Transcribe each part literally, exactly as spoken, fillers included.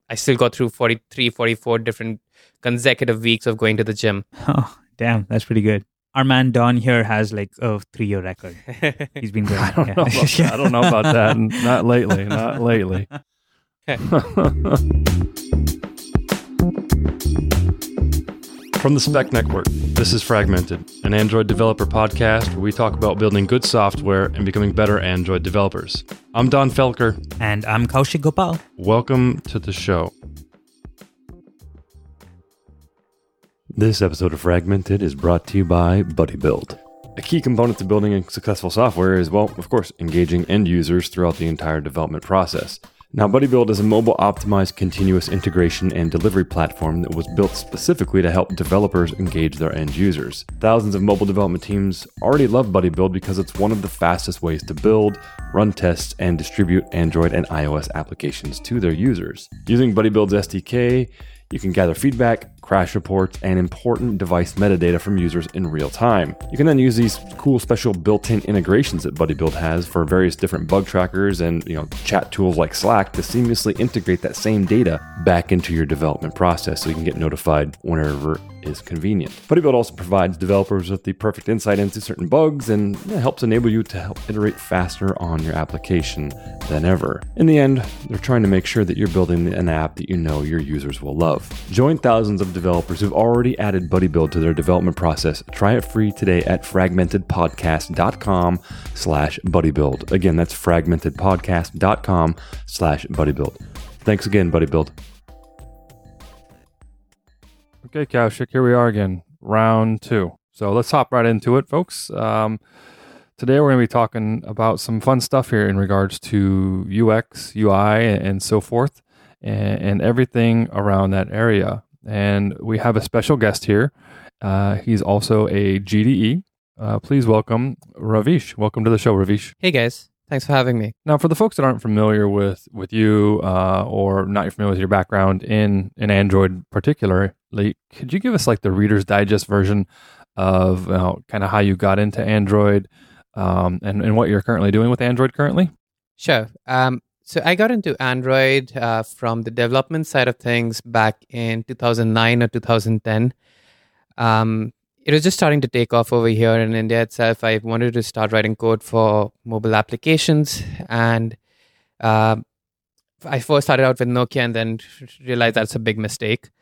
I still got through forty-three, forty-four different consecutive weeks of going to the gym. Oh, damn. That's pretty good. Our man Don here has like a three-year record. He's been going. I don't yeah. know about that. I don't know about that. Not lately. Not lately. From the Spec Network, this is Fragmented, an Android developer podcast where we talk about building good software and becoming better Android developers. I'm Don Felker. And I'm Kaushik Gopal. Welcome to the show. This episode of Fragmented is brought to you by BuddyBuild. A key component to building a successful software is, well, of course, engaging end users throughout the entire development process. Now, BuddyBuild is a mobile-optimized continuous integration and delivery platform that was built specifically to help developers engage their end users. Thousands of mobile development teams already love BuddyBuild because it's one of the fastest ways to build, run tests, and distribute Android and iOS applications to their users. Using BuddyBuild's S D K, you can gather feedback, crash reports, and important device metadata from users in real time. You can then use these cool special built-in integrations that BuddyBuild has for various different bug trackers and, you know, chat tools like Slack to seamlessly integrate that same data back into your development process so you can get notified whenever is convenient. BuddyBuild also provides developers with the perfect insight into certain bugs and yeah, helps enable you to help iterate faster on your application than ever. In the end, they're trying to make sure that you're building an app that you know your users will love. Join thousands of developers who've already added BuddyBuild to their development process. Try it free today at fragmentedpodcast.com slash BuddyBuild. Again, that's fragmentedpodcast.com slash BuddyBuild. Thanks again, BuddyBuild. Okay, Kaushik, here we are again, round two. So let's hop right into it, folks. Um, today we're going to be talking about some fun stuff here in regards to U X, U I, and so forth, and, and everything around that area. And we have a special guest here. Uh, he's also a G D E. Uh, please welcome Ravish. Welcome to the show, Ravish. Hey guys, thanks for having me. Now, for the folks that aren't familiar with, with you uh, or not familiar with your background in, in Android particularly, could you give us like the Reader's Digest version of uh, kind of how you got into Android um, and, and what you're currently doing with Android currently? Sure. Um, so I got into Android uh, from the development side of things back in two thousand nine or two thousand ten. Um, it was just starting to take off over here in India itself. I wanted to start writing code for mobile applications, and uh, I first started out with Nokia and then realized that's a big mistake.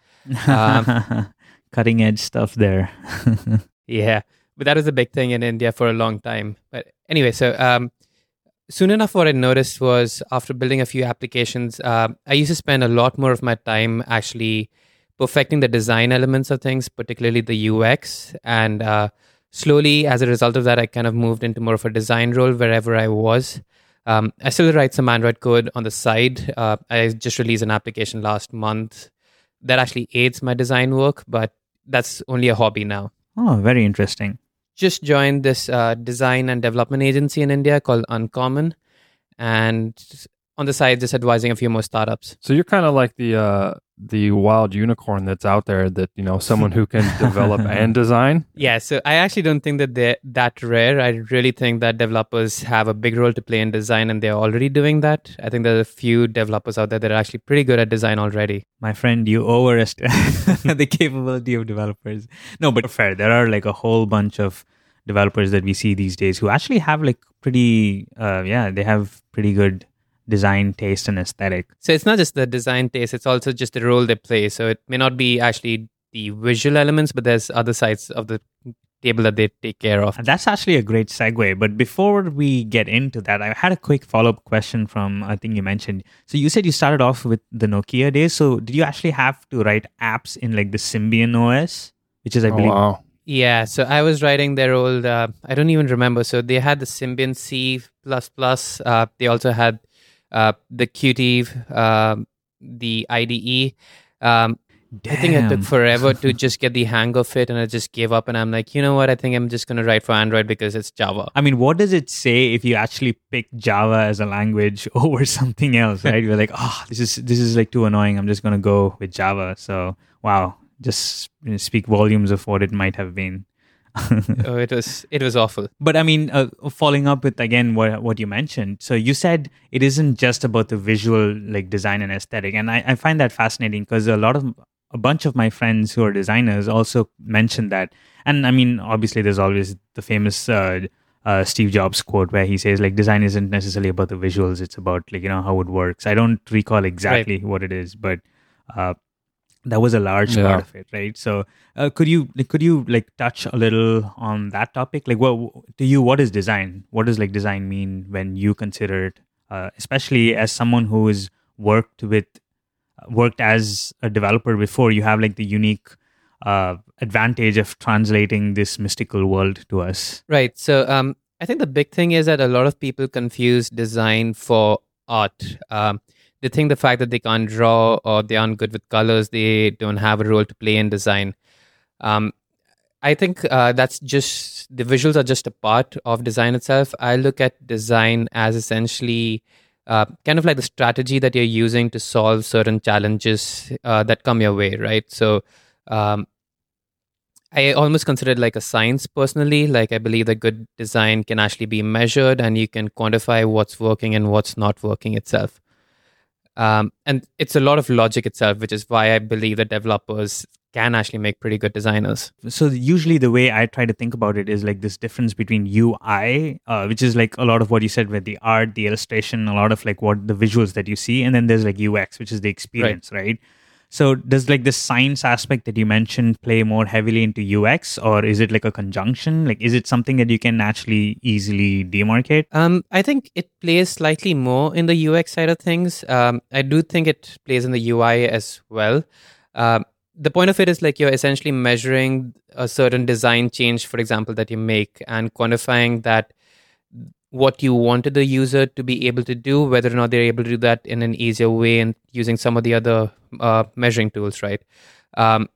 Um, Cutting edge stuff there. Yeah, but that was a big thing in India for a long time. But anyway, so um, soon enough, what I noticed was after building a few applications, uh, I used to spend a lot more of my time actually perfecting the design elements of things, particularly the U X. And uh, slowly, as a result of that, I kind of moved into more of a design role wherever I was. Um, I still write some Android code on the side. Uh, I just released an application last month that actually aids my design work, but that's only a hobby now. Oh, very interesting. Just joined this uh, design and development agency in India called Uncommon, and on the side, just advising a few more startups. So you're kind of like the uh, the wild unicorn that's out there that, you know, someone who can develop and design. Yeah, so I actually don't think that they're that rare. I really think that developers have a big role to play in design, and they're already doing that. I think there's a few developers out there that are actually pretty good at design already. My friend, you overestimate the capability of developers. No, but fair. There are like a whole bunch of developers that we see these days who actually have like pretty, uh, yeah, they have pretty good design taste and aesthetic. So it's not just the design taste, it's also just the role they play. So it may not be actually the visual elements, but there's other sides of the table that they take care of. And that's actually a great segue. But before we get into that, I had a quick follow-up question from, I think you mentioned. So you said you started off with the Nokia days. So did you actually have to write apps in like the Symbian O S, which is, I oh, believe... Wow. Yeah, so I was writing their old, uh, I don't even remember. So they had the Symbian C++. Uh, they also had uh, the Qt, uh, the I D E. Um, I think it took forever to just get the hang of it, and I just gave up. And I'm like, you know what? I think I'm just going to write for Android because it's Java. I mean, what does it say if you actually pick Java as a language over something else, right? You're like, oh, this is this is like too annoying. I'm just going to go with Java. So, wow, just you know, speak volumes of what it might have been. Oh, it was it was awful. But I mean, uh, following up with again what what you mentioned. So you said it isn't just about the visual like design and aesthetic, and I, I find that fascinating because a lot of a bunch of my friends who are designers also mentioned that. And I mean, obviously, there's always the famous uh, uh, Steve Jobs quote where he says like design isn't necessarily about the visuals; it's about like you know how it works. I don't recall exactly Right. what it is, but uh, that was a large Yeah. part of it, right? So, uh, could you like, could you like touch a little on that topic? Like, what to you? What is design? What does like design mean when you consider it, uh, especially as someone who has worked with worked as a developer before? You have like the unique uh, advantage of translating this mystical world to us. Right. So um, I think the big thing is that a lot of people confuse design for art. Um, they think the fact that they can't draw or they aren't good with colors, they don't have a role to play in design. Um, I think uh, that's just the visuals are just a part of design itself. I look at design as essentially uh, kind of like the strategy that you're using to solve certain challenges uh, that come your way, right? So um, I almost consider it like a science personally. Like I believe that good design can actually be measured and you can quantify what's working and what's not working itself. Um, and it's a lot of logic itself, which is why I believe that developers can actually make pretty good designers. So usually the way I try to think about it is like this difference between U I, uh, which is like a lot of what you said with the art, the illustration, a lot of like what the visuals that you see, and then there's like U X, which is the experience, right? right? So does like the science aspect that you mentioned play more heavily into U X, or is it like a conjunction? Like, is it something that you can actually easily demarcate? Um, I think it plays slightly more in the U X side of things. Um, I do think it plays in the U I as well. Um, the point of it is like you're essentially measuring a certain design change, for example, that you make and quantifying that what you wanted the user to be able to do, whether or not they're able to do that in an easier way and using some of the other uh, measuring tools, right? Um,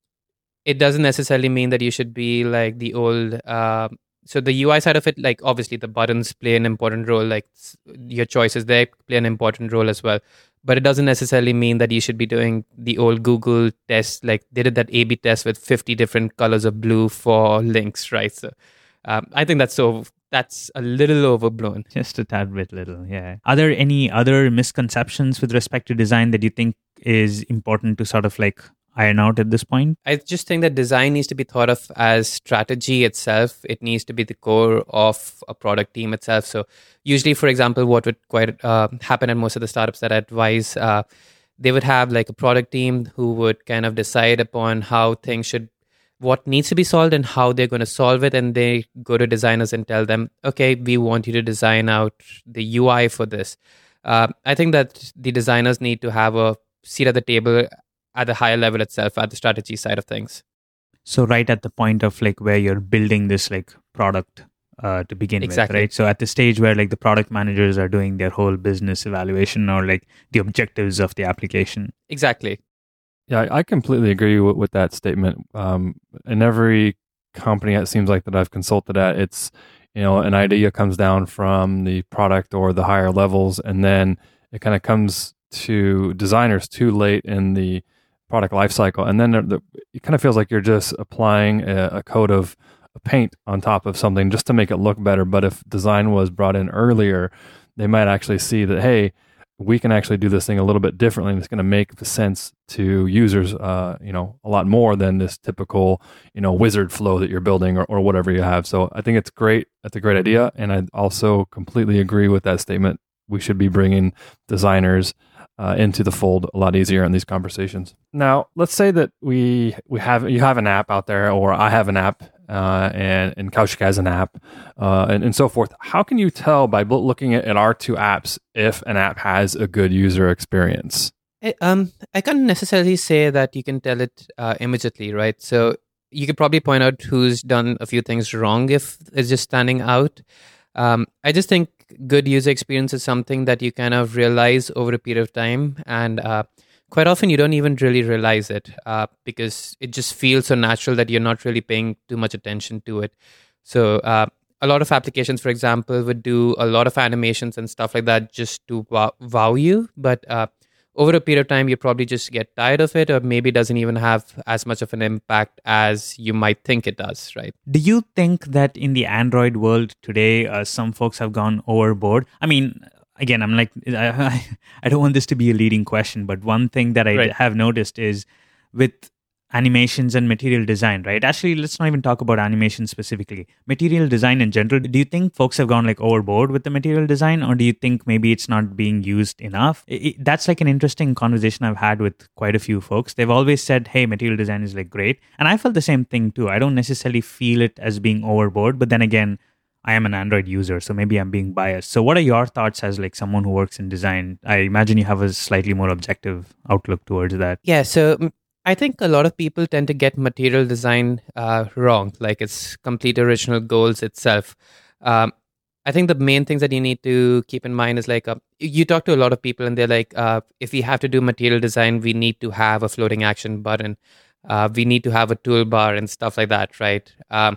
it doesn't necessarily mean that you should be like the old... Uh, so the U I side of it, like obviously the buttons play an important role, like your choices there play an important role as well. But it doesn't necessarily mean that you should be doing the old Google test, like they did that A B test with fifty different colors of blue for links, right? So um, I think that's so... That's a little overblown. Just a tad bit little, yeah. Are there any other misconceptions with respect to design that you think is important to sort of like iron out at this point? I just think that design needs to be thought of as strategy itself. It needs to be the core of a product team itself. So usually, for example, what would quite uh, happen at most of the startups that I advise, uh, they would have like a product team who would kind of decide upon how things should what needs to be solved and how they're going to solve it. And they go to designers and tell them, okay, we want you to design out the U I for this. Uh, I think that the designers need to have a seat at the table at the higher level itself, at the strategy side of things. So right at the point of like where you're building this like product uh, to begin Exactly. with, right? So at the stage where like the product managers are doing their whole business evaluation or like the objectives of the application. Exactly. Yeah, I completely agree with, with that statement. Um, in every company, it seems like that I've consulted at, it's, you know, an idea comes down from the product or the higher levels, and then it kind of comes to designers too late in the product lifecycle, and then the, it kind of feels like you're just applying a, a coat of paint on top of something just to make it look better. But if design was brought in earlier, they might actually see that, hey, we can actually do this thing a little bit differently, and it's going to make sense to users, uh, you know, a lot more than this typical, you know, wizard flow that you're building or, or whatever you have. So I think it's great. That's a great idea. And I also completely agree with that statement. We should be bringing designers uh, into the fold a lot easier in these conversations. Now, let's say that we we have you have an app out there, or I have an app, uh, and and Kaushik has an app, uh, and and so forth. How can you tell by looking at, at our two apps if an app has a good user experience? I, um, I can't necessarily say that you can tell it uh, immediately, right? So you could probably point out who's done a few things wrong if it's just standing out. Um, I just think good user experience is something that you kind of realize over a period of time, and uh, quite often you don't even really realize it uh, because it just feels so natural that you're not really paying too much attention to it. So uh, a lot of applications, for example, would do a lot of animations and stuff like that just to wow, wow you, but uh, over a period of time, you probably just get tired of it, or maybe it doesn't even have as much of an impact as you might think it does, right? Do you think that in the Android world today, uh, some folks have gone overboard? I mean, again, I'm like, I, I don't want this to be a leading question, but one thing that I Right. have noticed is with animations and material design, right? Actually, let's not even talk about animation specifically. Material design in general, do you think folks have gone like overboard with the material design, or do you think maybe it's not being used enough? It, it- that's like an interesting conversation I've had with quite a few folks. They've always said, hey, material design is like great. And I felt the same thing too. I don't necessarily feel it as being overboard, but then again, I am an Android user, so maybe I'm being biased. So what are your thoughts as like someone who works in design? I imagine you have a slightly more objective outlook towards that. Yeah, so mm, I think a lot of people tend to get material design uh, wrong, like its complete original goals itself. Um, I think the main things that you need to keep in mind is like, uh, you talk to a lot of people and they're like, uh, if we have to do material design, we need to have a floating action button. Uh, we need to have a toolbar and stuff like that, right? Um,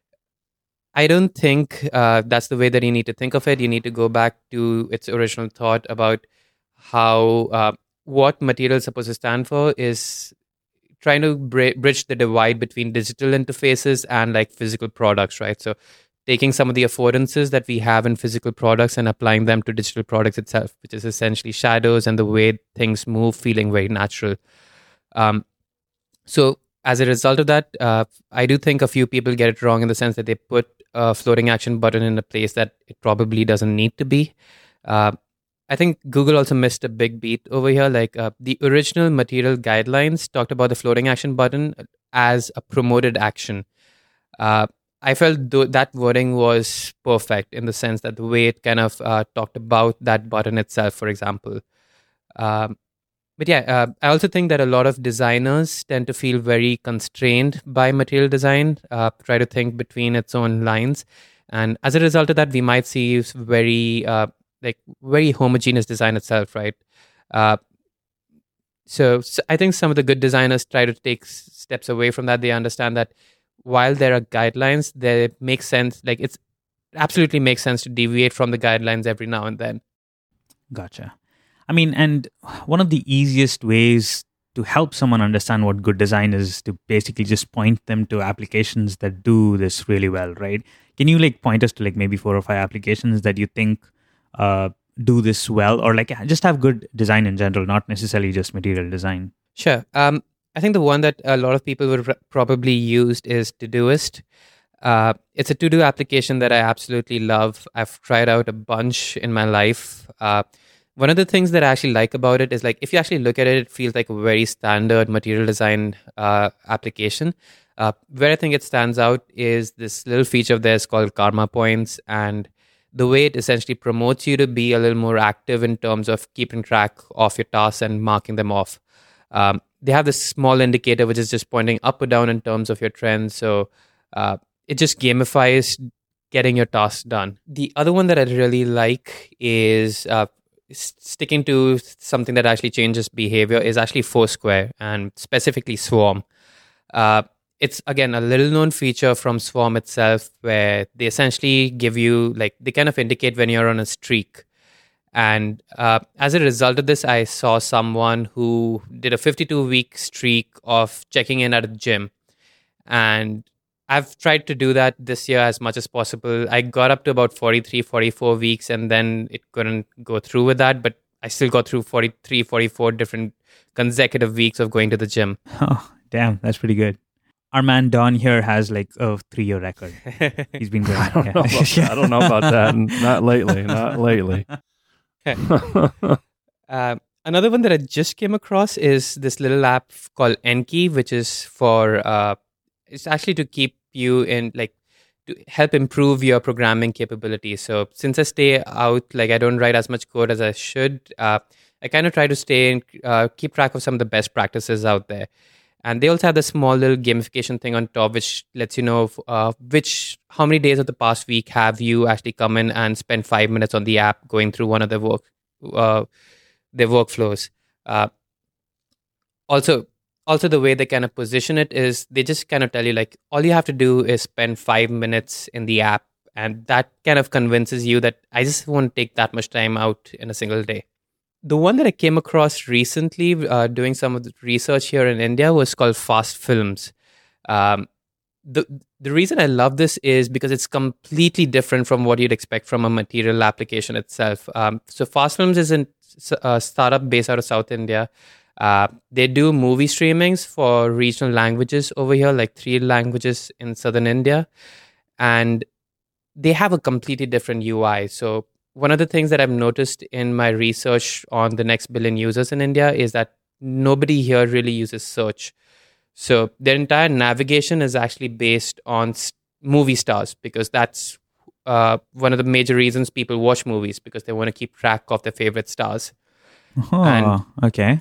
I don't think uh, that's the way that you need to think of it. You need to go back to its original thought about how uh, what material is supposed to stand for is trying to bri- bridge the divide between digital interfaces and like physical products, right? So taking some of the affordances that we have in physical products and applying them to digital products itself, which is essentially shadows and the way things move, feeling very natural. Um, so as a result of that, uh, I do think a few people get it wrong in the sense that they put a floating action button in a place that it probably doesn't need to be. Uh, I think Google also missed a big beat over here. Like uh, the original material guidelines talked about the floating action button as a promoted action. Uh, I felt th- that wording was perfect in the sense that the way it kind of uh, talked about that button itself, for example. Um, but yeah, uh, I also think that a lot of designers tend to feel very constrained by material design, uh, try to think between its own lines. And as a result of that, we might see very, uh, like, very homogeneous design itself, right? Uh, so, so I think some of the good designers try to take s- steps away from that. They understand that while there are guidelines, they make sense. Like, it's absolutely makes sense to deviate from the guidelines every now and then. Gotcha. I mean, and one of the easiest ways to help someone understand what good design is to basically just point them to applications that do this really well, right? Can you like point us to like maybe four or five applications that you think uh, do this well, or like just have good design in general, not necessarily just material design? Sure. Um, I think the one that a lot of people would r- probably used is Todoist. Uh, it's a to-do application that I absolutely love. I've tried out a bunch in my life. Uh, one of the things that I actually like about it is like if you actually look at it, it feels like a very standard material design uh, application. Uh, where I think it stands out is this little feature of theirs called Karma Points, and the way it essentially promotes you to be a little more active in terms of keeping track of your tasks and marking them off. Um, they have this small indicator which is just pointing up or down in terms of your trends. So uh, it just gamifies getting your tasks done. The other one that I really like is uh, s- sticking to something that actually changes behavior is actually Foursquare and specifically Swarm. Uh, it's again a little known feature from Swarm itself where they essentially give you like they kind of indicate when you're on a streak. And uh, as a result of this, I saw someone who did a fifty-two week streak of checking in at a gym. And I've tried to do that this year as much as possible. I got up to about forty-three, forty-four weeks, and then it couldn't go through with that. But I still got through forty-three, forty-four different consecutive weeks of going to the gym. Oh, damn, that's pretty good. Our man Don here has like a three-year record. He's been going. I don't yeah. know. About, I don't know about that. Not lately. Not lately. Uh, another one that I just came across is this little app called Enki, which is for uh, it's actually to keep you in like to help improve your programming capabilities. So since I stay out, like I don't write as much code as I should, uh, I kind of try to stay and uh, keep track of some of the best practices out there. And they also have the small little gamification thing on top, which lets you know uh, which how many days of the past week have you actually come in and spent five minutes on the app going through one of their work uh, their workflows. Uh, also, also the way they kind of position it is they just kind of tell you like all you have to do is spend five minutes in the app, and that kind of convinces you that I just won't take that much time out in a single day. the one that I came across recently, uh, doing some of the research here in India, was called Fast Films. Um, the the reason I love this is because it's completely different from what you'd expect from a material application itself. Um, so Fast Films is a uh, startup based out of South India. Uh, they do movie streamings for regional languages over here, like three languages in southern India. And they have a completely different U I. So one of the things that I've noticed in my research on the next billion users in India is that nobody here really uses search. So their entire navigation is actually based on st- movie stars, because that's uh, one of the major reasons people watch movies, because they want to keep track of their favorite stars. Oh, and, okay.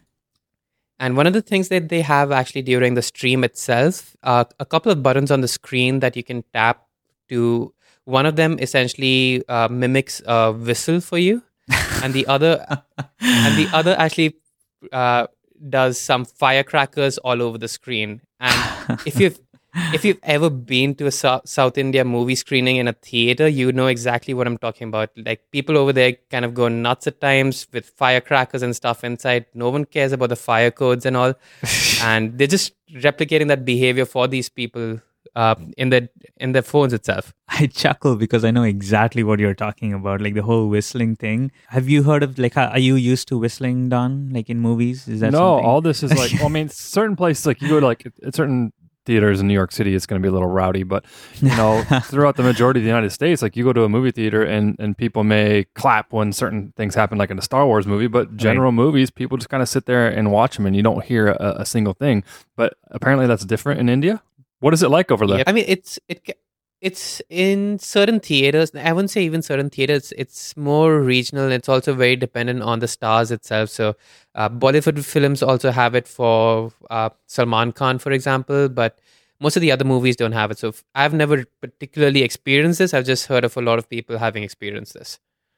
And one of the things that they have actually during the stream itself, uh, a couple of buttons on the screen that you can tap to. One of them essentially uh, mimics a whistle for you, and the other, and the other actually uh, does some firecrackers all over the screen. And if you've if you've ever been to a so- South India movie screening in a theater, you know exactly what I'm talking about. Like, people over there kind of go nuts at times with firecrackers and stuff inside. No one cares about the fire codes and all, and they're just replicating that behavior for these people uh, in the in their phones itself. I chuckle because I know exactly what you're talking about, like the whole whistling thing. Have you heard of, like, are you used to whistling, Don, like in movies? Is that no? something? All this is like, well, I mean, certain places, like you go to like at certain theaters in New York City, it's going to be a little rowdy, but you know, throughout the majority of the United States, like you go to a movie theater and, and people may clap when certain things happen, like in a Star Wars movie, but general right. movies, people just kind of sit there and watch them and you don't hear a, a single thing. But apparently that's different in India. What is it like over there? Yeah, I mean, it's it it's in certain theaters. I wouldn't say even certain theaters. It's more regional. It's also very dependent on the stars itself. So uh, Bollywood films also have it for uh, Salman Khan, for example, but most of the other movies don't have it. So if, I've never particularly experienced this. I've just heard of a lot of people having experienced this.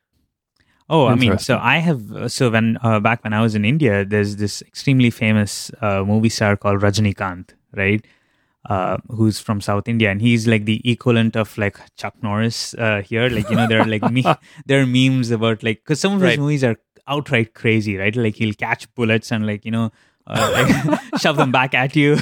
Oh, I mean, so I have, so when, uh, back when I was in India, there's this extremely famous uh, movie star called Rajinikanth, right? Uh, who's from South India, and he's like the equivalent of like Chuck Norris uh, here. Like, you know, there are like me- there are memes about like, because some of his right. movies are outright crazy, right? Like he'll catch bullets and like, you know, uh, like shove them back at you.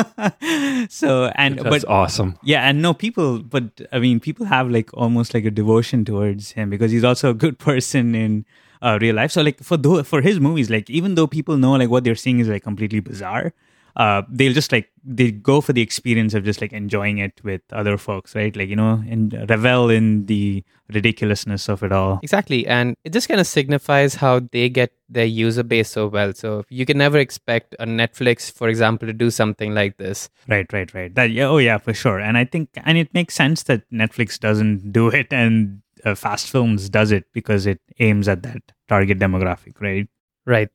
So and that's but awesome. Yeah, and no people, but I mean, people have like almost like a devotion towards him because he's also a good person in uh, real life. So like for th- for his movies, like even though people know like what they're seeing is like completely bizarre. Uh, they'll just like they go for the experience of just like enjoying it with other folks, right? Like, you know, and revel in the ridiculousness of it all. Exactly, and it just kind of signifies how they get their user base so well. So you can never expect a Netflix, for example, to do something like this. Right, right, right. That yeah, oh yeah, for sure. And I think, and it makes sense that Netflix doesn't do it and uh, Fast Films does it because it aims at that target demographic, right? Right.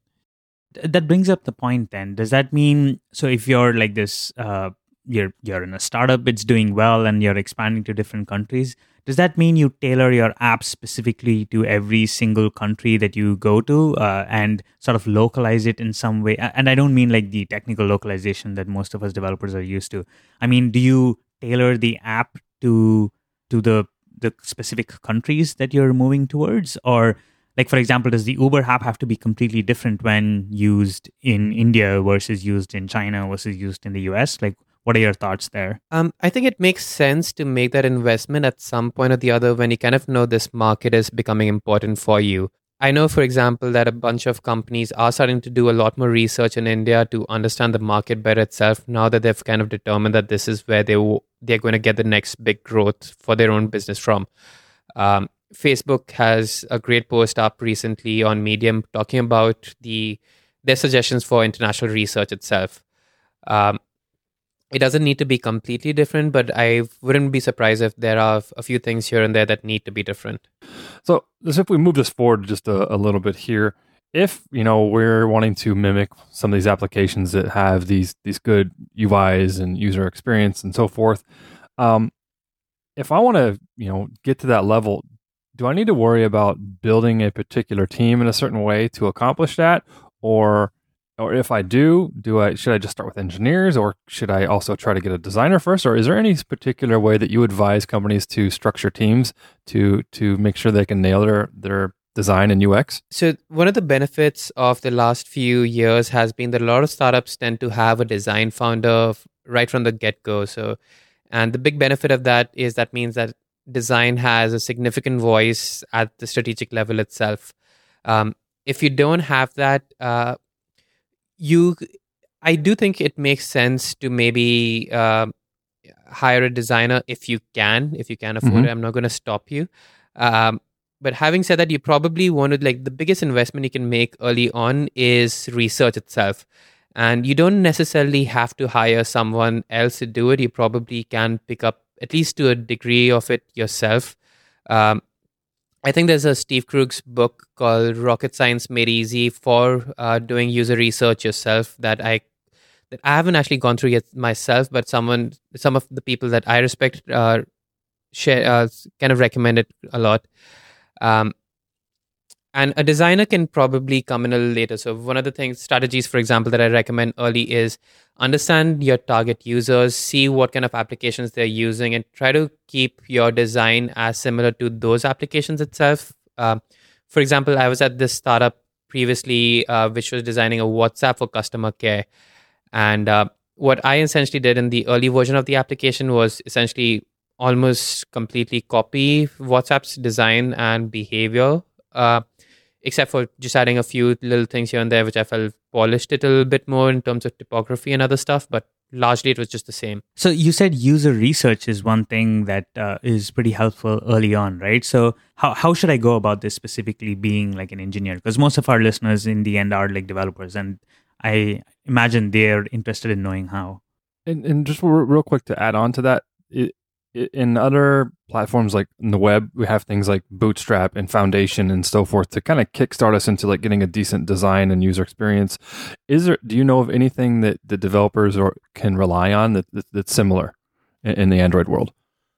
That brings up the point then. Does that mean, so if you're like this, uh, you're you're in a startup, it's doing well and you're expanding to different countries, does that mean you tailor your app specifically to every single country that you go to uh, and sort of localize it in some way? And I don't mean like the technical localization that most of us developers are used to. I mean, do you tailor the app to to the the specific countries that you're moving towards? Or like, for example, does the Uber app have to be completely different when used in India versus used in China versus used in the U S? Like, what are your thoughts there? Um, I think it makes sense to make that investment at some point or the other when you kind of know this market is becoming important for you. I know, for example, that a bunch of companies are starting to do a lot more research in India to understand the market better itself now that they've kind of determined that this is where they w- they're going to get the next big growth for their own business from. Um, Facebook has a great post up recently on Medium talking about the their suggestions for international research itself. Um, it doesn't need to be completely different, but I wouldn't be surprised if there are a few things here and there that need to be different. So, as if we move this forward just a, a little bit here, if you know we're wanting to mimic some of these applications that have these these good U Is and user experience and so forth, um, if I want to you know get to that level, do I need to worry about building a particular team in a certain way to accomplish that? Or or if I do, do I should I just start with engineers, or should I also try to get a designer first? Or is there any particular way that you advise companies to structure teams to to make sure they can nail their, their design and U X? So one of the benefits of the last few years has been that a lot of startups tend to have a design founder right from the get-go. So, and the big benefit of that is that means that design has a significant voice at the strategic level itself. Um, if you don't have that, uh, you, I do think it makes sense to maybe uh, hire a designer if you can, if you can afford Mhm. it. I'm not going to stop you. Um, but having said that, you probably want to, like, the biggest investment you can make early on is research itself. And you don't necessarily have to hire someone else to do it. You probably can pick up at least to a degree of it yourself. Um, I think there's a Steve Krug's book called Rocket Science Made Easy for uh, doing user research yourself that I that I haven't actually gone through yet myself, but someone, some of the people that I respect, uh, share, uh, kind of recommend it a lot. Um, and a designer can probably come in a little later. So one of the things, strategies, for example, that I recommend early is understand your target users, see what kind of applications they're using, and try to keep your design as similar to those applications itself. Um, for example, I was at this startup previously, uh, which was designing a WhatsApp for customer care. And uh, what I essentially did in the early version of the application was essentially almost completely copy WhatsApp's design and behavior, uh, except for just adding a few little things here and there, which I felt polished it a little bit more in terms of typography and other stuff. But largely, it was just the same. So you said user research is one thing that uh, is pretty helpful early on, right? So how how should I go about this specifically being like an engineer? Because most of our listeners in the end are like developers, and I imagine they're interested in knowing how. And, and just real, real quick to add on to that, it, it, in other platforms like in the web, we have things like Bootstrap and Foundation and so forth to kind of kickstart us into like getting a decent design and user experience. Is there? Do you know of anything that the developers or can rely on that, that that's similar in, in the Android world?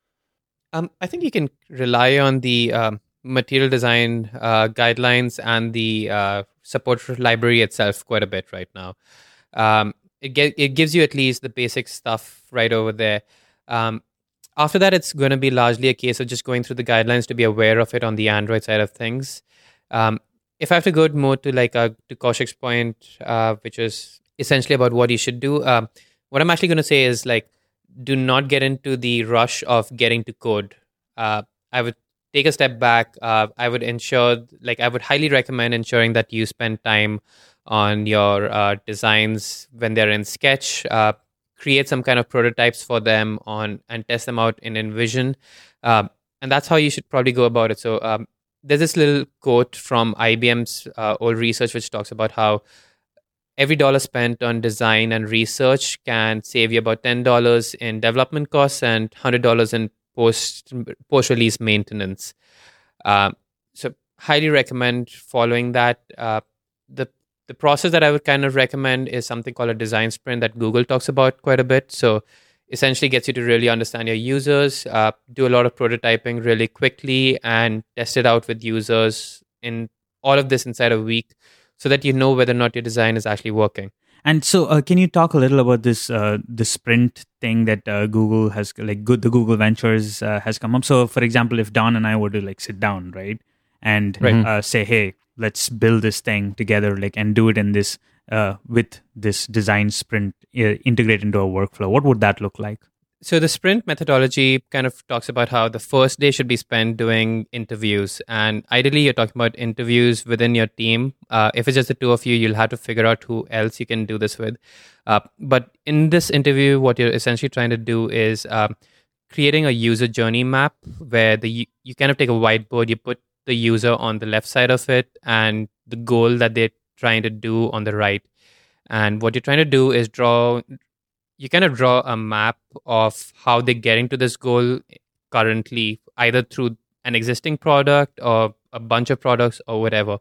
Um, I think you can rely on the um, material design uh, guidelines and the uh, support library itself quite a bit right now. Um, it ge- it gives you at least the basic stuff right over there. Um, after that, it's going to be largely a case of just going through the guidelines to be aware of it on the Android side of things. Um, if I have to go more to like a, to Kaushik's point, uh, which is essentially about what you should do, um, what I'm actually going to say is like, do not get into the rush of getting to code. Uh, I would take a step back. Uh, I would ensure, like, I would highly recommend ensuring that you spend time on your uh, designs when they're in Sketch. Uh, create some kind of prototypes for them on and test them out in InVision. Um, and that's how you should probably go about it. So um, there's this little quote from I B M's uh, old research, which talks about how every dollar spent on design and research can save you about ten dollars in development costs and one hundred dollars in post post release maintenance. Um, so highly recommend following that. Uh, the the process that I would kind of recommend is something called a design sprint that Google talks about quite a bit. So essentially gets you to really understand your users, uh, do a lot of prototyping really quickly, and test it out with users in all of this inside a week, so that you know whether or not your design is actually working. And so, uh, can you talk a little about this uh, the sprint thing that uh, Google has, like, good the Google Ventures uh, has come up? So, for example, if Don and I were to like sit down, right, and Right. Uh, say, hey, let's build this thing together, like, and do it in this uh, with this design sprint uh, integrate into a workflow, what would that look like? So the sprint methodology kind of talks about how the first day should be spent doing interviews. And ideally, you're talking about interviews within your team. Uh, if it's just the two of you, you'll have to figure out who else you can do this with. Uh, but in this interview, what you're essentially trying to do is um, creating a user journey map where the you kind of take a whiteboard, you put the user on the left side of it and the goal that they're trying to do on the right. And what you're trying to do is draw... you kind of draw a map of how they're getting to this goal currently, either through an existing product or a bunch of products or whatever.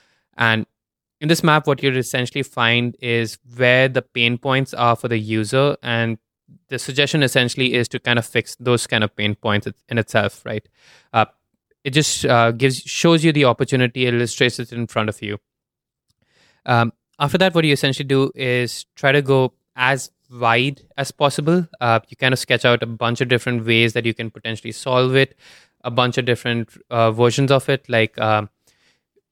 And in this map, what you'll essentially find is where the pain points are for the user. And the suggestion essentially is to kind of fix those kind of pain points in itself, right? Uh, it just uh, gives shows you the opportunity, illustrates it in front of you. Um, after that, what you essentially do is try to go as wide as possible. Uh, you kind of sketch out a bunch of different ways that you can potentially solve it, a bunch of different uh, versions of it. Like um,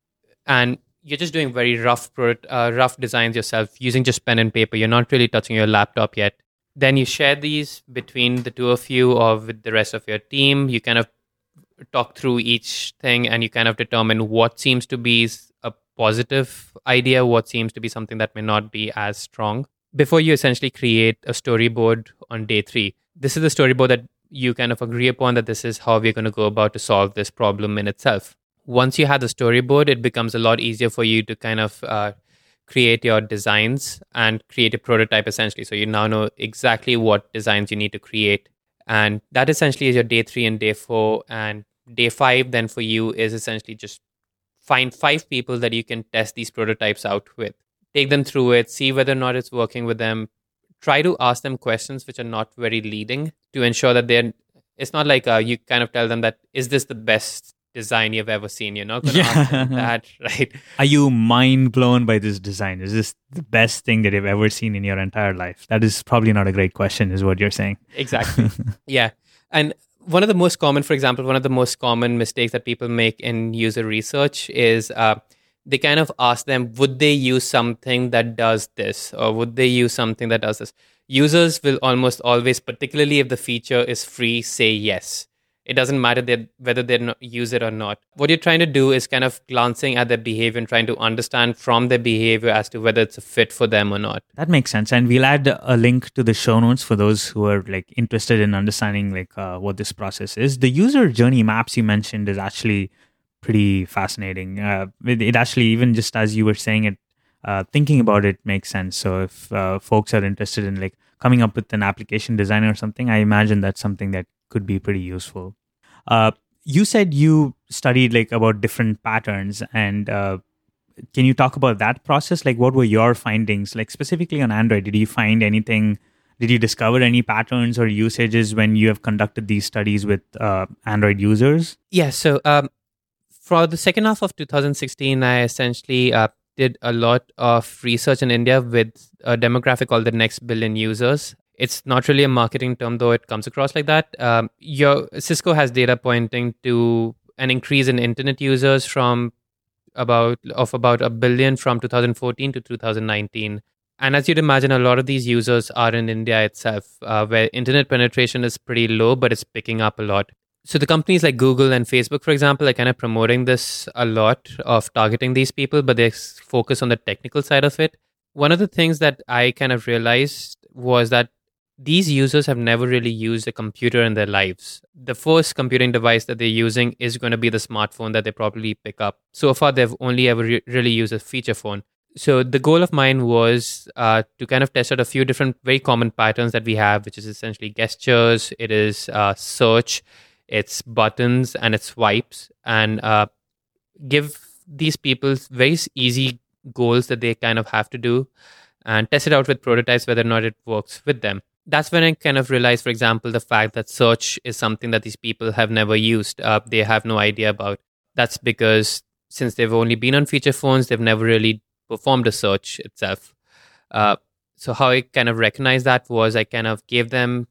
and you're just doing very rough pro- uh, rough designs yourself using just pen and paper. You're not really touching your laptop yet. Then you share these between the two of you or with the rest of your team. You kind of talk through each thing and you kind of determine what seems to be a positive idea, what seems to be something that may not be as strong, before you essentially create a storyboard on day three. This is the storyboard that you kind of agree upon, that this is how we're going to go about to solve this problem in itself. Once you have the storyboard, it becomes a lot easier for you to kind of uh, create your designs and create a prototype essentially. So you now know exactly what designs you need to create. And that essentially is your day three and day four. And day five then for you is essentially just find five people that you can test these prototypes out with. Take them through it, see whether or not it's working with them. Try to ask them questions which are not very leading to ensure that they're, it's not like uh, you kind of tell them that, is this the best design you've ever seen? You're not going to Yeah. ask them that, right? Are you mind blown by this design? Is this the best thing that you've ever seen in your entire life? That is probably not a great question, is what you're saying. Exactly. Yeah. And one of the most common, for example, one of the most common mistakes that people make in user research is uh, they kind of ask them, would they use something that does this? Or would they use something that does this? Users will almost always, particularly if the feature is free, say yes. It doesn't matter that whether they not use it or not. What you're trying to do is kind of glancing at their behavior and trying to understand from their behavior as to whether it's a fit for them or not. That makes sense. And we'll add a link to the show notes for those who are like interested in understanding like uh, what this process is. The user journey maps you mentioned is actually pretty fascinating. Uh, it, it actually, even just as you were saying it, uh, thinking about it makes sense. So if uh, folks are interested in like coming up with an application design or something, I imagine that's something that could be pretty useful. Uh, you said you studied like about different patterns, and uh, can you talk about that process? Like, what were your findings? Like specifically on Android, did you find anything? Did you discover any patterns or usages when you have conducted these studies with uh, Android users? Yeah. So um, for the second half of two thousand sixteen, I essentially uh, did a lot of research in India with a demographic called the next billion users. It's not really a marketing term, though it comes across like that. Um, your Cisco has data pointing to an increase in internet users from about of about a billion from two thousand fourteen to two thousand nineteen. And as you'd imagine, a lot of these users are in India itself, uh, where internet penetration is pretty low, but it's picking up a lot. So the companies like Google and Facebook, for example, are kind of promoting this a lot of targeting these people, but they focus on the technical side of it. One of the things that I kind of realized was that these users have never really used a computer in their lives. The first computing device that they're using is going to be the smartphone that they probably pick up. So far, they've only ever re- really used a feature phone. So the goal of mine was uh, to kind of test out a few different very common patterns that we have, which is essentially gestures, it is uh, search, it's buttons, and it's swipes, and uh, give these people very easy goals that they kind of have to do and test it out with prototypes whether or not it works with them. That's when I kind of realized, for example, the fact that search is something that these people have never used. Uh, they have no idea about. That's because since they've only been on feature phones, they've never really performed a search itself. Uh, so how I kind of recognized that was I kind of gave them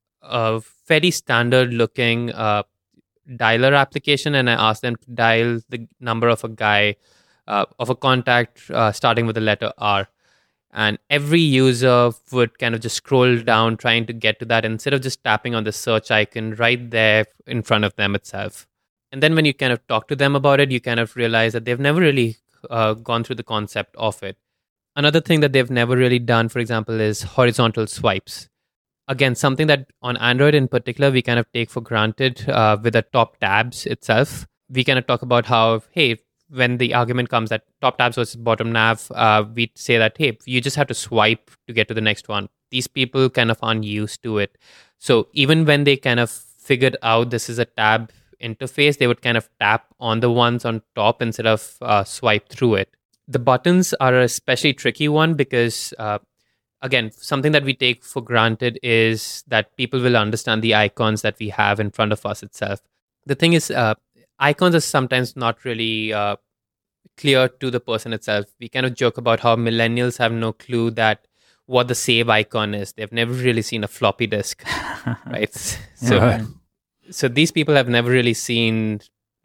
a fairly standard looking uh, dialer application, and I asked them to dial the number of a guy, uh, of a contact uh, starting with the letter R. And every user would kind of just scroll down trying to get to that instead of just tapping on the search icon right there in front of them itself. And then when you kind of talk to them about it, you kind of realize that they've never really uh, gone through the concept of it. Another thing that they've never really done, for example, is horizontal swipes. Again, something that on Android in particular, we kind of take for granted uh, with the top tabs itself. We kind of talk about how, hey, when the argument comes that top tabs versus bottom nav, uh, we say that, hey, you just have to swipe to get to the next one. These people kind of aren't used to it. So even when they kind of figured out this is a tab interface, they would kind of tap on the ones on top instead of uh, swipe through it. The buttons are a especially tricky one because, uh, again, something that we take for granted is that people will understand the icons that we have in front of us itself. The thing is, uh, icons are sometimes not really uh, clear to the person itself. We kind of joke about how millennials have no clue that what the save icon is. They've never really seen a floppy disk, right? So, Yeah. so these people have never really seen like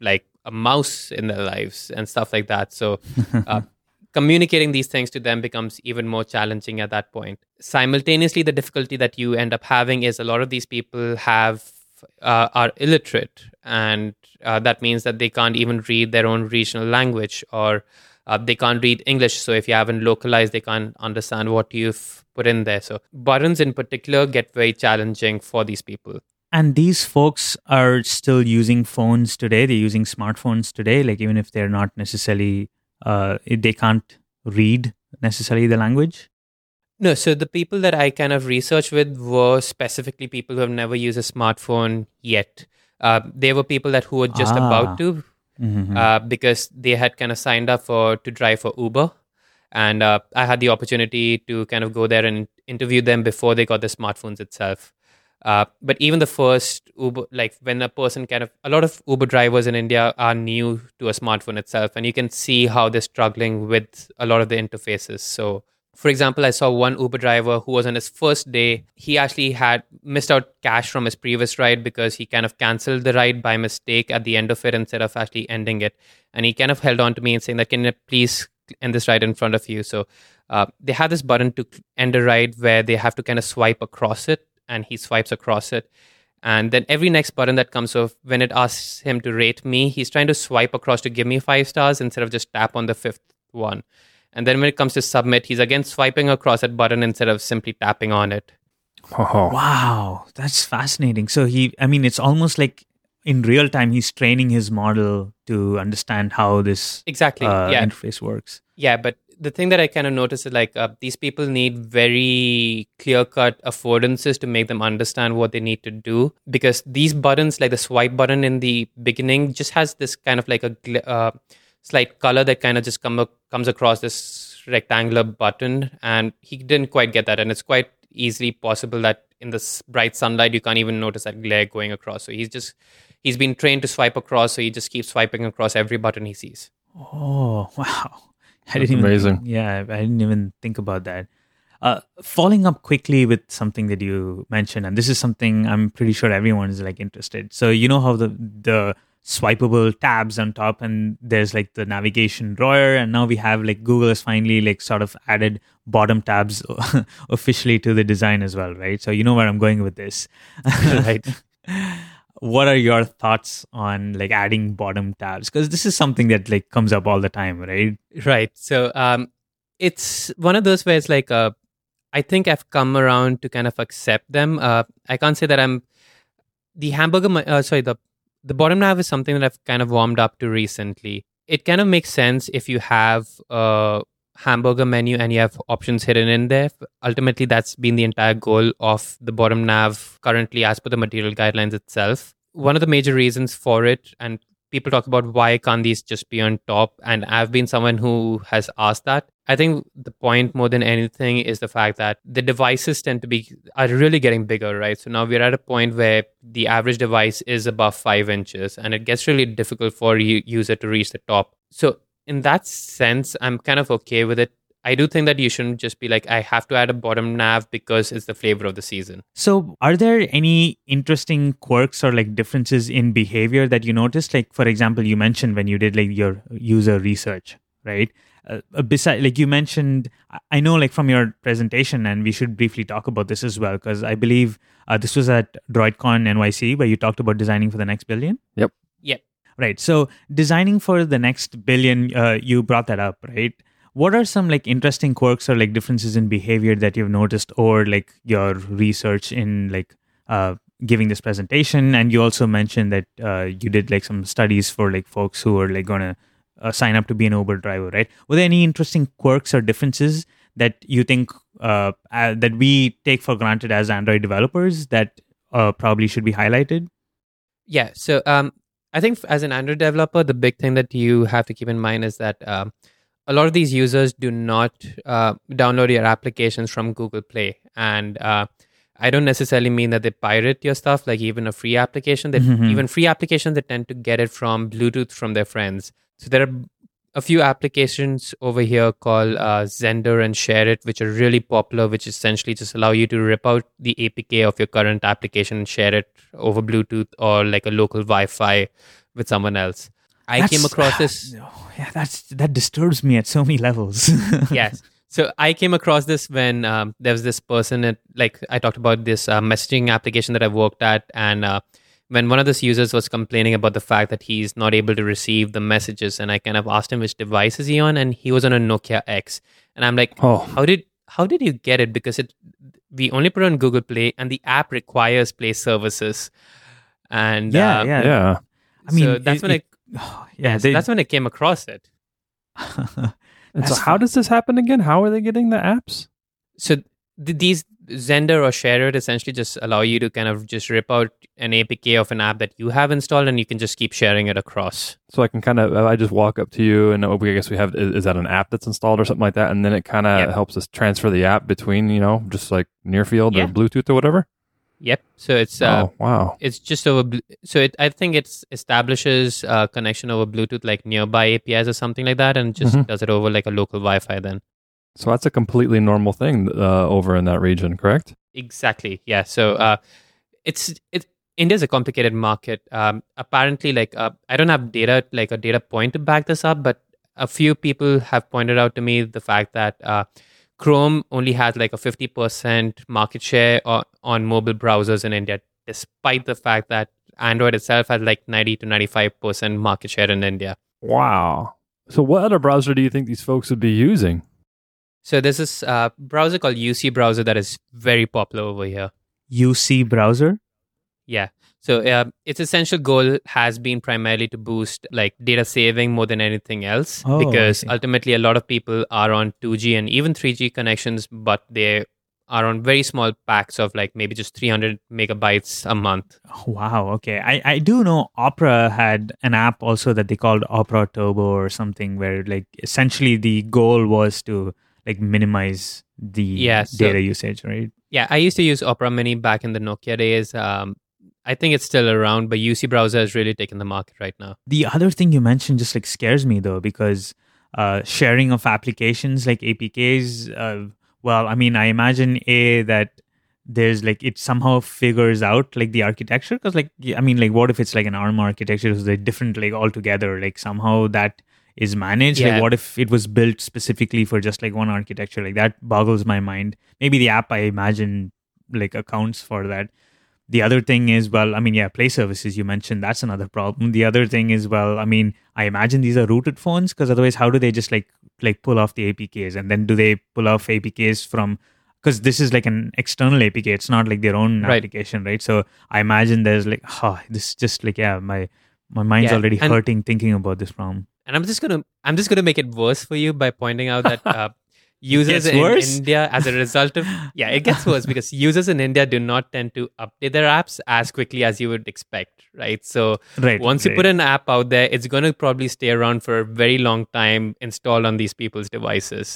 a mouse in their lives and stuff like that. So uh, communicating these things to them becomes even more challenging at that point. Simultaneously, the difficulty that you end up having is a lot of these people have uh, are illiterate, and uh, that means that they can't even read their own regional language, or uh, they can't read English. So if you haven't localized, they can't understand what you've put in there. So buttons in particular get very challenging for these people. And these folks are still using phones today. They're using smartphones today, like even if they're not necessarily, uh, they can't read necessarily the language. No, so the people that I kind of researched with were specifically people who have never used a smartphone yet. Uh, they were people that who were just Ah. about to, Mm-hmm. uh, because they had kind of signed up for to drive for Uber, and uh, I had the opportunity to kind of go there and interview them before they got the smartphones itself. Uh, but even the first Uber, like when a person kind of, a lot of Uber drivers in India are new to a smartphone itself, and you can see how they're struggling with a lot of the interfaces. So, for example, I saw one Uber driver who was on his first day. He actually had missed out cash from his previous ride because he kind of canceled the ride by mistake at the end of it instead of actually ending it. And he kind of held on to me and saying that, can you please end this ride in front of you? So uh, they have this button to end a ride where they have to kind of swipe across it, and he swipes across it. And then every next button that comes off, when it asks him to rate me, he's trying to swipe across to give me five stars instead of just tap on the fifth one. And then when it comes to submit, he's again swiping across that button instead of simply tapping on it. Oh. Wow, that's fascinating. So he, I mean, it's almost like in real time, he's training his model to understand how this Exactly. uh, yeah. interface works. Yeah, but the thing that I kind of noticed is like uh, these people need very clear-cut affordances to make them understand what they need to do, because these buttons, like the swipe button in the beginning, just has this kind of like a gl- uh, slight color that kind of just come comes across this rectangular button, and he didn't quite get that, and it's quite easily possible that in this bright sunlight you can't even notice that glare going across. So he's just he's been trained to swipe across, so he just keeps swiping across every button he sees. Oh, wow. I That's didn't even amazing. Think, yeah, I didn't even think about that. Uh, following up quickly with something that you mentioned, and this is something I'm pretty sure everyone is like interested. So you know how the the swipeable tabs on top, and there's like the navigation drawer, and now we have like Google has finally like sort of added bottom tabs officially to the design as well, right? So you know where I'm going with this, Right. What are your thoughts on like adding bottom tabs? Because this is something that like comes up all the time, right? Right. So um, it's one of those where it's like, uh, I think I've come around to kind of accept them. Uh, I can't say that I'm the hamburger. mi- Uh, sorry, the the bottom nav is something that I've kind of warmed up to recently. It kind of makes sense if you have a hamburger menu and you have options hidden in there. Ultimately, that's been the entire goal of the bottom nav currently, as per the material guidelines itself. One of the major reasons for it, and people talk about why can't these just be on top, and I've been someone who has asked that. I think the point more than anything is the fact that the devices tend to be are really getting bigger, right? So now we're at a point where the average device is above five inches, and it gets really difficult for a user to reach the top. So in that sense, I'm kind of okay with it. I do think that you shouldn't just be like, I have to add a bottom nav because it's the flavor of the season. So, are there any interesting quirks or like differences in behavior that you noticed? Like, for example, you mentioned when you did like your user research, right? Uh, beside, like you mentioned, I know like from your presentation, and we should briefly talk about this as well, because I believe uh, this was at DroidCon N Y C where you talked about designing for the next billion. Yep. Yeah. Right. So, designing for the next billion, uh, you brought that up, right? What are some like interesting quirks or like differences in behavior that you've noticed, or like your research in like uh, giving this presentation? And you also mentioned that uh, you did like some studies for like folks who are like going to uh, sign up to be an Uber driver, right? Were there any interesting quirks or differences that you think uh, uh, that we take for granted as Android developers that uh, probably should be highlighted? Yeah. So um, I think as an Android developer, the big thing that you have to keep in mind is that um, a lot of these users do not uh, download your applications from Google Play. And uh, I don't necessarily mean that they pirate your stuff, like even a free application. They, Mhm. Even free applications, they tend to get it from Bluetooth from their friends. So there are a few applications over here called uh, Zender and ShareIt, which are really popular, which essentially just allow you to rip out the A P K of your current application and share it over Bluetooth or like a local Wi-Fi with someone else. I That's- came across this. Yeah, that's that disturbs me at so many levels. Yes. So I came across this when um, there was this person at, like I talked about this uh, messaging application that I worked at, and uh, when one of those users was complaining about the fact that he's not able to receive the messages, and I kind of asked him which device is he on, and he was on a Nokia X, and I'm like, Oh, how did how did you get it? Because it we only put it on Google Play, and the app requires Play services, and Yeah, uh, yeah. yeah. I mean, so that's it- when it- I yeah, yeah, so they- that's when I came across it. And so That's how does this happen again? How are they getting the apps? So th- these Zender or Share It essentially just allow you to kind of just rip out an A P K of an app that you have installed, and you can just keep sharing it across. So I can kind of, I just walk up to you and oh, I guess we have, is, is that an app that's installed or something like that? And then it kind of Yep. helps us transfer the app between, you know, just like near field Yeah. or Bluetooth or whatever. Yep. So it's uh, oh, wow. it's just over. Blu- So it I think it establishes a connection over Bluetooth, like nearby A P Is or something like that, and just Mhm. does it over like a local Wi-Fi. Then So that's a completely normal thing uh, over in that region, correct? exactly, yeah. So uh, it's it. India's a complicated market. Um, apparently, like uh, I don't have data, like a data point to back this up, but a few people have pointed out to me the fact that uh, Chrome only has like a fifty percent market share on, on mobile browsers in India, despite the fact that Android itself has like ninety to ninety-five percent market share in India. Wow. So what other browser do you think these folks would be using? So there's this uh, browser called U C browser that is very popular over here. U C browser. Yeah. So uh, its essential goal has been primarily to boost like data saving more than anything else, Oh, I because see. ultimately a lot of people are on two G and even three G connections, but they are on very small packs of like maybe just three hundred megabytes a month. Oh, wow. Okay. I, I do know Opera had an app also that they called Opera Turbo or something, where like essentially the goal was to like minimize the Yeah, so- data usage, right? Yeah, I used to use Opera Mini back in the Nokia days. Um, I think it's still around, but U C browser has really taken the market right now. The other thing you mentioned just like scares me though, because uh, sharing of applications like A P Ks, uh, well, I mean, I imagine A, that there's like it somehow figures out like the architecture, because like, I mean, like what if it's like an ARM architecture, so they're different like altogether, like somehow that is managed. Yeah. Like what if it was built specifically for just like one architecture? Like that boggles my mind. Maybe the app, I imagine, like accounts for that. The other thing is, well, I mean, yeah, Play services you mentioned, that's another problem. The other thing is, well, I mean, I imagine these are rooted phones, because otherwise, how do they just like like pull off the A P Ks? And then do they pull off A P Ks from, because this is like an external A P K, it's not like their own Right. application, right? So I imagine there's like, oh, this is just like, yeah, my my mind's Yeah, already and- hurting thinking about this problem. And I'm just gonna I'm just gonna make it worse for you by pointing out that uh, users gets in worse? India, as a result of yeah, it gets worse because users in India do not tend to update their apps as quickly as you would expect, right? So Right. once you right. put an app out there, it's going to probably stay around for a very long time installed on these people's devices.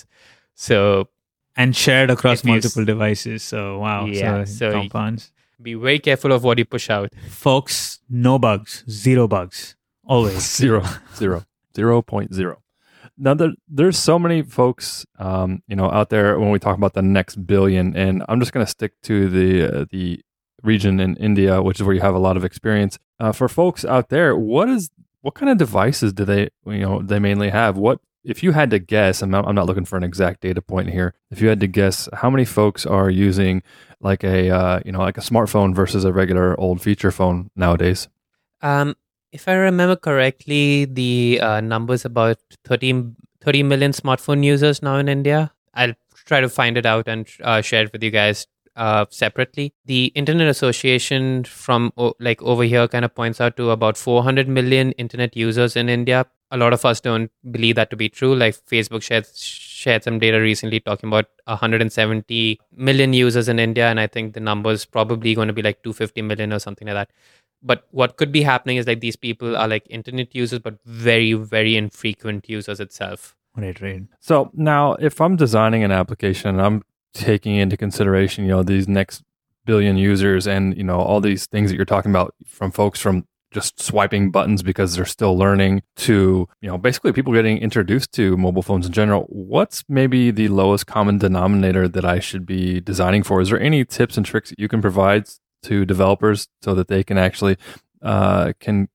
So and shared across if you s- multiple devices. So wow, Yeah, so, so y- compounds. be very careful of what you push out. Folks, no bugs, zero bugs, always. Zero, zero, zero point zero. Now there, there's so many folks, um, you know, out there when we talk about the next billion, and I'm just going to stick to the uh, the region in India, which is where you have a lot of experience. Uh, for folks out there, what is what kind of devices do they, you know, they mainly have? What if you had to guess? I'm not, I'm not looking for an exact data point here. If you had to guess, how many folks are using like a uh, you know like a smartphone versus a regular old feature phone nowadays? Um, if I remember correctly, the uh, number's about thirty, thirty million smartphone users now in India. I'll try to find it out and uh, share it with you guys uh, separately. The Internet Association from o- like over here kind of points out to about four hundred million internet users in India. A lot of us don't believe that to be true. Like Facebook shared, shared some data recently talking about one hundred seventy million users in India. And I think the number is probably going to be like two hundred fifty million or something like that. But what could be happening is like these people are like internet users, but very, very infrequent users itself. Right, right. So now, if I'm designing an application, and I'm taking into consideration, you know, these next billion users, and you know, all these things that you're talking about, from folks from just swiping buttons because they're still learning to, you know, basically people getting introduced to mobile phones in general. What's maybe the lowest common denominator that I should be designing for? Is there any tips and tricks that you can provide to developers so that they can actually uh, can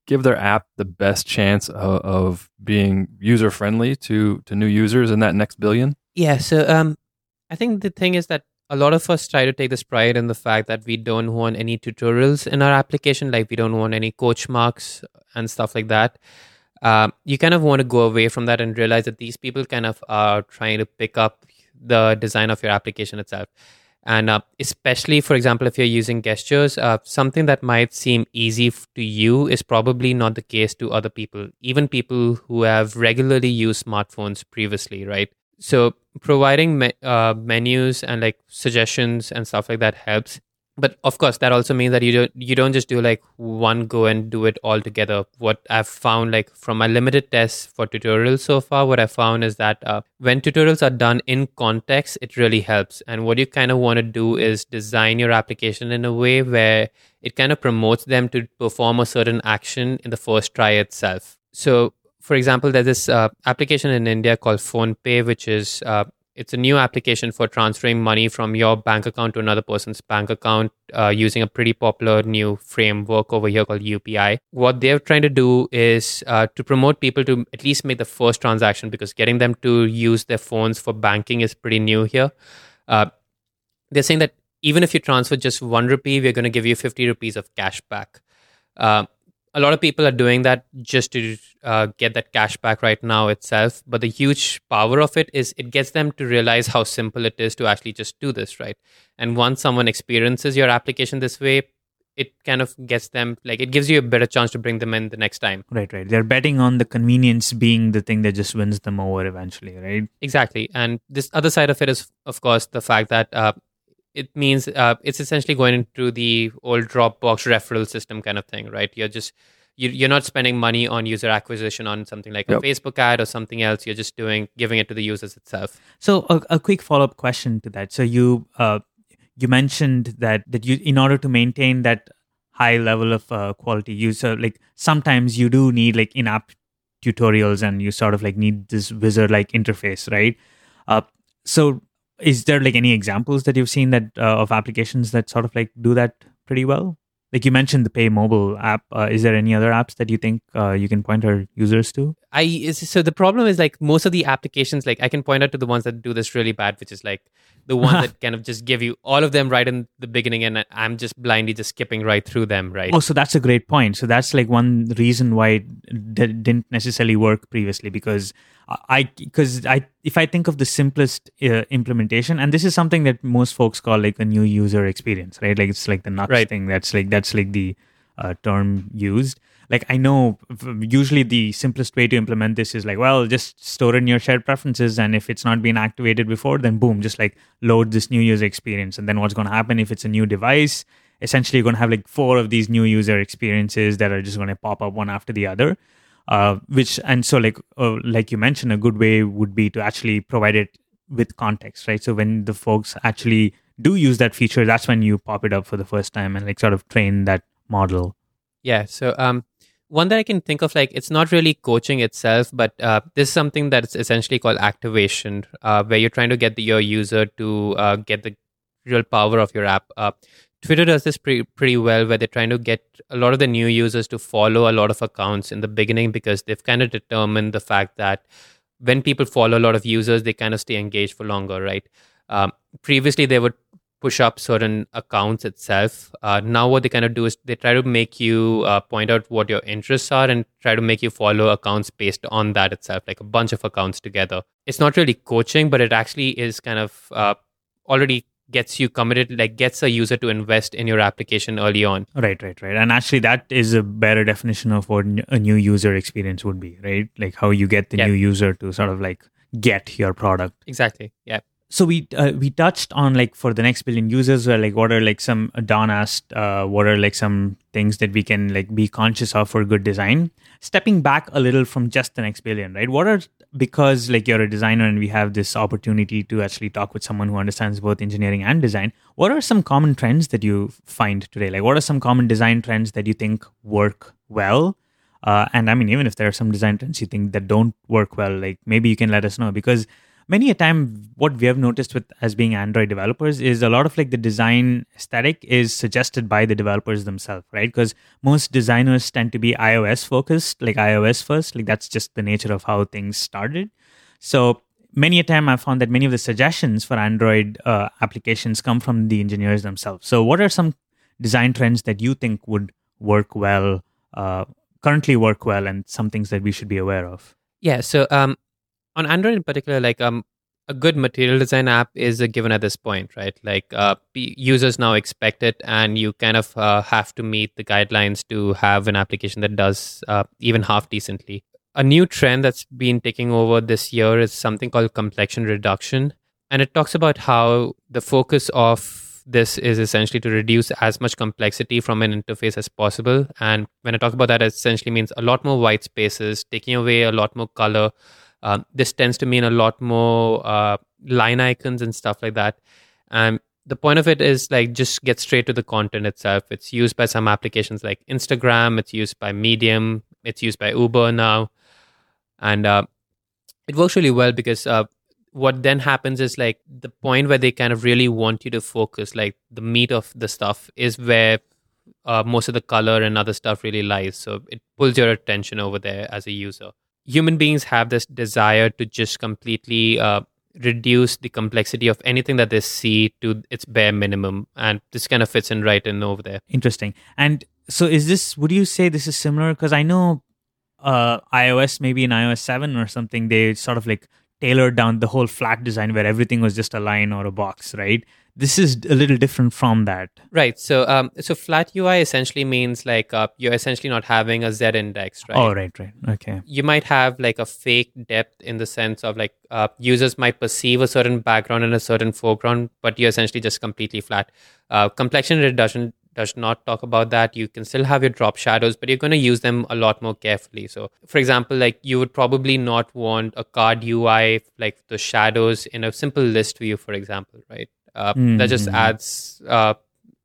give their app the best chance of, of being user friendly to to new users in that next billion? Yeah, so um, I think the thing is that a lot of us try to take this pride in the fact that we don't want any tutorials in our application, like we don't want any coach marks and stuff like that. Um, you kind of want to go away from that and realize that these people kind of are trying to pick up the design of your application itself. And uh, especially, for example, if you're using gestures, uh, something that might seem easy f- to you is probably not the case to other people, even people who have regularly used smartphones previously, right? So providing me- uh, menus and like suggestions and stuff like that helps. But of course, that also means that you don't you don't just do like one go and do it all together. What I've found, like from my limited tests for tutorials so far, what I found is that uh, when tutorials are done in context, it really helps. And what you kind of want to do is design your application in a way where it kind of promotes them to perform a certain action in the first try itself. So, for example, there's this uh, application in India called PhonePe, which is uh, it's a new application for transferring money from your bank account to another person's bank account uh, using a pretty popular new framework over here called U P I. What they're trying to do is uh, to promote people to at least make the first transaction, because getting them to use their phones for banking is pretty new here. Uh, they're saying that even if you transfer just one rupee, we're going to give you fifty rupees of cash back. Uh, A lot of people are doing that just to uh, get that cash back right now itself. But the huge power of it is it gets them to realize how simple it is to actually just do this, right? And once someone experiences your application this way, it kind of gets them, like, it gives you a better chance to bring them in the next time. Right, right. They're betting on the convenience being the thing that just wins them over eventually, right? Exactly. And this other side of it is, of course, the fact that uh, it means uh, it's essentially going into the old Dropbox referral system kind of thing, right? You're just you, you're not spending money on user acquisition on something like Yep. a Facebook ad or something else. You're just doing giving it to the users itself. So a, a quick follow-up question to that. So you uh, you mentioned that that you, in order to maintain that high level of uh, quality user, like sometimes you do need like in-app tutorials and you sort of like need this wizard-like interface, right? Uh, so is there like any examples that you've seen that uh, of applications that sort of like do that pretty well? Like you mentioned the Pay mobile app. Uh, is there any other apps that you think uh, you can point our users to? I is, so the problem is like most of the applications, like I can point out to the ones that do this really bad, which is like the ones that kind of just give you all of them right in the beginning, and I'm just blindly just skipping right through them, right? Oh, so that's a great point. So that's like one reason why it d- didn't necessarily work previously, because I, because I, if I think of the simplest uh, implementation, and this is something that most folks call like a new user experience, right? Like it's like the nuts Right. thing. That's like that's like the uh, term used. Like I know usually the simplest way to implement this is like, well, just store in your shared preferences, and if it's not been activated before, then boom, just like load this new user experience. And then what's going to happen if it's a new device? Essentially, you're going to have like four of these new user experiences that are just going to pop up one after the other. Uh, which and so like uh, like you mentioned, a good way would be to actually provide it with context, right? So when the folks actually do use that feature, that's when you pop it up for the first time and like sort of train that model. Yeah. So um, one that I can think of, like, it's not really coaching itself, but uh, this is something that's essentially called activation, uh, where you're trying to get the, your user to uh, get the real power of your app. Uh, Twitter does this pretty, pretty well, where they're trying to get a lot of the new users to follow a lot of accounts in the beginning, because they've kind of determined the fact that when people follow a lot of users, they kind of stay engaged for longer, right? Um, previously, they would push up certain accounts itself. Uh, now what they kind of do is they try to make you uh, point out what your interests are and try to make you follow accounts based on that itself, like a bunch of accounts together. It's not really coaching, but it actually is kind of uh, already gets you committed, like gets a user to invest in your application early on. Right, right, right. And actually that is a better definition of what a new user experience would be, right? Like how you get the Yeah. new user to sort of like get your product. Exactly. Yeah. So we uh, we touched on like for the next billion users, where like what are like some Don asked, uh, what are like some things that we can like be conscious of for good design. Stepping back a little from just the next billion, right? What are, because like you're a designer and we have this opportunity to actually talk with someone who understands both engineering and design. What are some common trends that you find today? Like what are some common design trends that you think work well? Uh, and I mean, even if there are some design trends you think that don't work well, like maybe you can let us know, because many a time, what we have noticed with as being Android developers is a lot of like the design aesthetic is suggested by the developers themselves, right? Because most designers tend to be iOS focused, like iOS first. Like that's just the nature of how things started. So many a time I found that many of the suggestions for Android uh, applications come from the engineers themselves. So what are some design trends that you think would work well, uh, currently work well, and some things that we should be aware of? Yeah. So um, on Android in particular, like um, a good material design app is a given at this point, right? Like uh, p- users now expect it, and you kind of uh, have to meet the guidelines to have an application that does uh, even half decently. A new trend that's been taking over this year is something called complexion reduction. And it talks about how the focus of this is essentially to reduce as much complexity from an interface as possible. And when I talk about that, it essentially means a lot more white spaces, taking away a lot more color. Um, this tends to mean a lot more uh, line icons and stuff like that. And the point of it is like just get straight to the content itself. It's used by some applications like Instagram. It's used by Medium. It's used by Uber now. And uh, it works really well because uh, what then happens is like the point where they kind of really want you to focus, like the meat of the stuff is where uh, most of the color and other stuff really lies. So it pulls your attention over there as a user. Human beings have this desire to just completely uh, reduce the complexity of anything that they see to its bare minimum. And this kind of fits in right in over there. Interesting. And so is this, would you say this is similar? Because I know uh, iOS, maybe in iOS seven or something, they sort of like tailored down the whole flat design where everything was just a line or a box, right? This is a little different from that. Right. So um, so flat U I essentially means like uh, you're essentially not having a Z index, right? Oh, right, right. Okay. You might have like a fake depth in the sense of like uh, users might perceive a certain background and a certain foreground, but you're essentially just completely flat. Uh, complexion reduction does not talk about that. You can still have your drop shadows, but you're going to use them a lot more carefully. So for example, like you would probably not want a card U I, like the shadows in a simple list view, for example, right? Uh, mm-hmm. That just adds uh,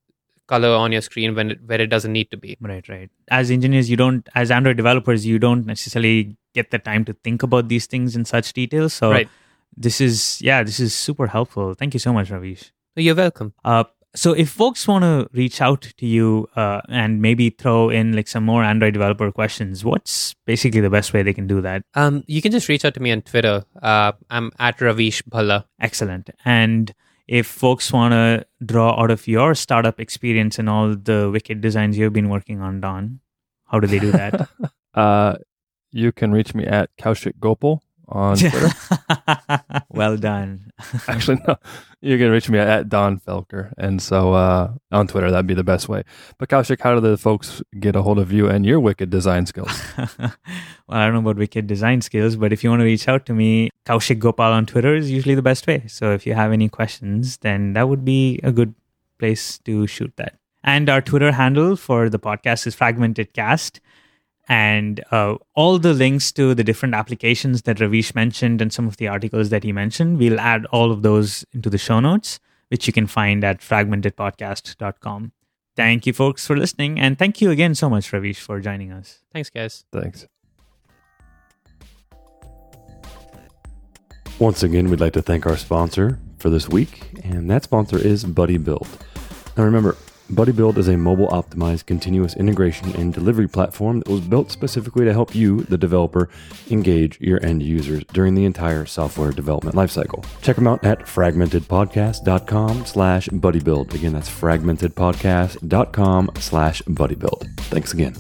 color on your screen when it, where it doesn't need to be. Right, right. As engineers, you don't, as Android developers, you don't necessarily get the time to think about these things in such detail. So right. this is, yeah, this is super helpful. Thank you so much, Ravish. You're welcome. Uh, so if folks want to reach out to you uh, and maybe throw in like some more Android developer questions, what's basically the best way they can do that? Um, you can just reach out to me on Twitter. Uh, I'm at Ravish Bhalla. Excellent. And if folks want to draw out of your startup experience and all the wicked designs you've been working on, Don, how do they do that? uh, you can reach me at Kaushik Gopal on Twitter. Well done. Actually, no. You can reach me at, at Don Felker. And so uh, on Twitter, that'd be the best way. But Kaushik, how do the folks get a hold of you and your wicked design skills? Well, I don't know about wicked design skills, but if you want to reach out to me, Kaushik Gopal on Twitter is usually the best way. So if you have any questions, then that would be a good place to shoot that. And our Twitter handle for the podcast is FragmentedCast. And uh, all the links to the different applications that Ravish mentioned and some of the articles that he mentioned, we'll add all of those into the show notes, which you can find at fragmented podcast dot com. Thank you, folks, for listening. And thank you again so much, Ravish, for joining us. Thanks, guys. Thanks. Once again, we'd like to thank our sponsor for this week, and that sponsor is BuddyBuild. Now remember, BuddyBuild is a mobile-optimized continuous integration and delivery platform that was built specifically to help you, the developer, engage your end users during the entire software development lifecycle. Check them out at fragmentedpodcast.com slash BuddyBuild. Again, that's fragmentedpodcast.com slash BuddyBuild. Thanks again.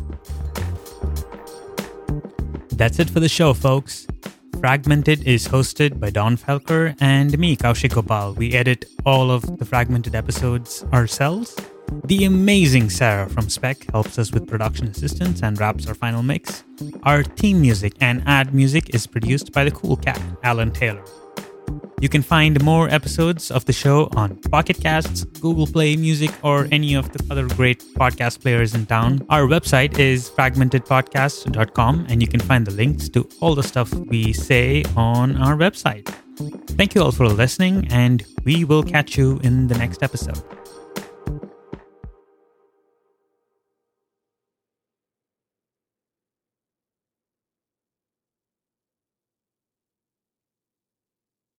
That's it for the show, folks. Fragmented is hosted by Don Felker and me, Kaushik Gopal. We edit all of the Fragmented episodes ourselves. The amazing Sarah from Spec helps us with production assistance and wraps our final mix. Our theme music and ad music is produced by the cool cat, Alan Taylor. You can find more episodes of the show on Pocket Casts, Google Play Music, or any of the other great podcast players in town. Our website is fragmented podcast dot com, and you can find the links to all the stuff we say on our website. Thank you all for listening, and we will catch you in the next episode.